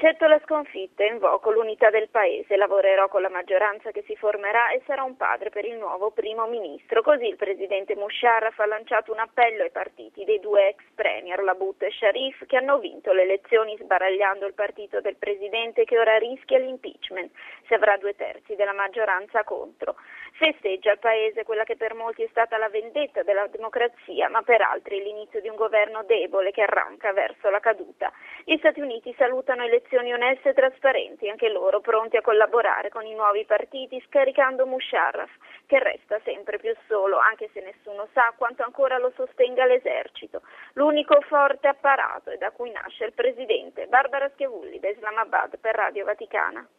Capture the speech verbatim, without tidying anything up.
Accetto la sconfitta e invoco l'unità del paese, lavorerò con la maggioranza che si formerà e sarò un padre per il nuovo primo ministro. Così il presidente Musharraf ha lanciato un appello ai partiti dei due ex premier, Labut e Sharif, che hanno vinto le elezioni sbaragliando il partito del presidente che ora rischia l'impeachment, se avrà due terzi della maggioranza contro. Festeggia il paese quella che per molti è stata la vendetta della democrazia, ma per altri l'inizio di un governo debole che arranca verso la caduta. Gli Stati Uniti salutano elezioni oneste e trasparenti, anche loro pronti a collaborare con i nuovi partiti, scaricando Musharraf, che resta sempre più solo, anche se nessuno sa quanto ancora lo sostenga l'esercito, l'unico forte apparato e da cui nasce il presidente. Barbara Schiavulli da Islamabad per Radio Vaticana.